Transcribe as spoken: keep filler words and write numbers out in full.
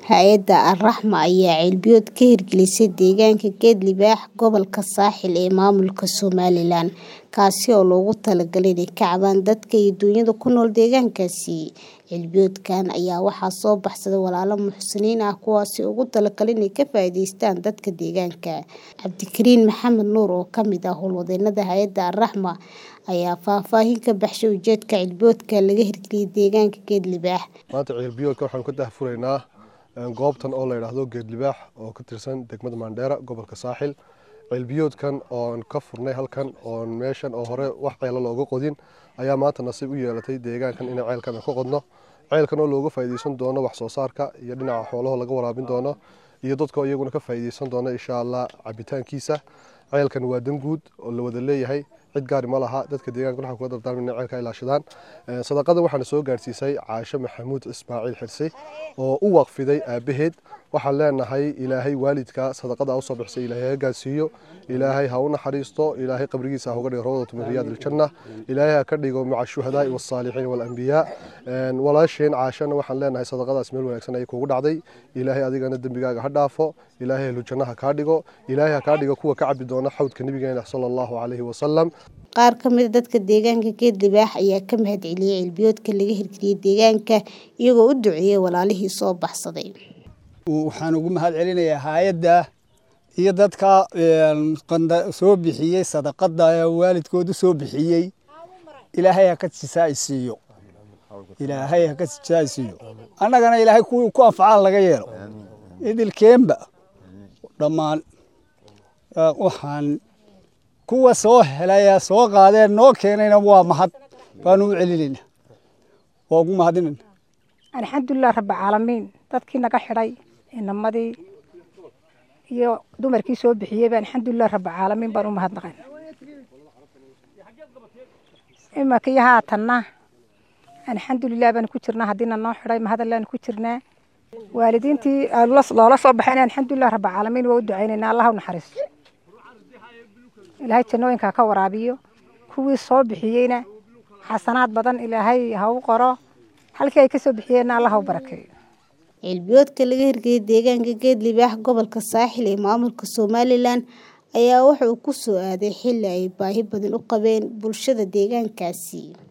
Hay'adda Al-Raxma ayaa ceelbiyood ka hirgelisay deegaanka Geed Libaax, gobolka Saaxil ee maamulka Somaliland, kaasi oo loogu talagalay inay ka caawiyaan dadka iyo dunyada ku nool deegaankaasi. Ceelbiyoodkan ayaa waxaa soo baxsaday walaalo muxsiniin ah kuwaasi oo ugu talagalay inay ka faa'iidaystaan dadka deegaanka. Cabdikariin Maxamed Nuur, oo ka mid ah howlwadeenada hay'adda Al-Raxma, ayaa faahfaahin ka baxshay ujeedka ceelbiyoodka laga hirgeliyay deegaanka Geed Libaax. Maanta ceelbiyoodka waxaan ka daahfuraynaa goobtan oo la yiraahdo Geed Libaax oo ka tirsan degmada Mandheera, gobolka Saaxil. Ceelbiyoodkan oo ka furnay halkan oo meeshan oo hore wax ceelo looga qodin ayaa maanta nasiib u yeelatay deegaankan in ceelkan ka qodno. Ceelkan oo looga faa'iideysan doono wax soo saarka iyo dhinaca xoolaha laga waraabin doono iyo dadka iyaguna ka faa'iideysan doona insha Allah cabitaankiisa. Ceelkan waa dan guud oo la wada leeyahay, cid gaar ma laha. Dadka deegaanka waxaan ku dardaarminaa ceelka ilaashadaan. Sadaqada waxaan soo gaarsiisay Caasha Maxamuud Ismaaciil Xirsi oo u waqfiday aabaheed. Waxaan leenahay Ilaahay waalidka sadaqada u soo bixisay Ilaahay ha gaarsiiyo, Ilaahay ha u naxariisto, Ilaahay qabrigiisa ha uga dhigo rawdatu min riyaadil janna, Ilaahay ha ka dhigo maca shuhadaa was saalixiin wal anbiyaa. Walaasheen Caashana waxaan leenahay sadaqadaas meel wanaagsan ay kugu dhacday. Ilaahay adigana dambigaaga ha dhaafo, Ilaahay lu jannaha ka dhigo, Ilaahay ha ka dhigo kuwa ka cabi doona xawdka nabigeena sallallahu alayhi wa sallam. Qaar ka mid ah dadka deegaanka Geed Libaax ayaa ka mahadceliyay ceelbiyoodka laga hirgeliyay deegaanka, iyagoo u duceeyay walaalihii soo baxsaday. Waxaan ugu mahadcelinayaa hay'adda iyo dadka soo bixiyay sadaqada waalidkoodu soo bixiyay. Ilaahay ha ka jisaaisiyo, Ilaahay ha ka jisaaisiyo, annagana Ilaahay ku ku afcaal laga yeelo idilkeenba dhammaan. Waxaan kuwa soo helaya soo qaadeen noo keenayna waa mahad baan u celinayna, waa ugu mahadinayna. alxamdulilah rabbil caalamiin. Dadkii naga xidhay inamadii iyo dumarkii soo bixiyay baan alxamdulilah rabbil caalamiin baan u mahadnaqay. imakii haatanna alxamdulilah baan ku jirnaa, haddiina noo xidhay mahadallaan ku jirnaa. waalidiintii loola soo baxayna alxamdulilah rabbil caalamiin waa u ducaynaynaa, Allah ha u naxariisto, Ilaahay jannooyinka ka waraabiyo. kuwii soo bixiyayna xasanaad badan Ilaahay ha u qoro, halkii ay ka soo bixiyeen Allah ha u barakeeyo. Ceelbiyoodka laga hirgeliyay deegaanka Geed Libaax, gobolka Saaxil ee maamulka Somaliland ayaa wuxuu ku soo aaday xilli ay baahi badan u qabeen bulshada deegaankaasi.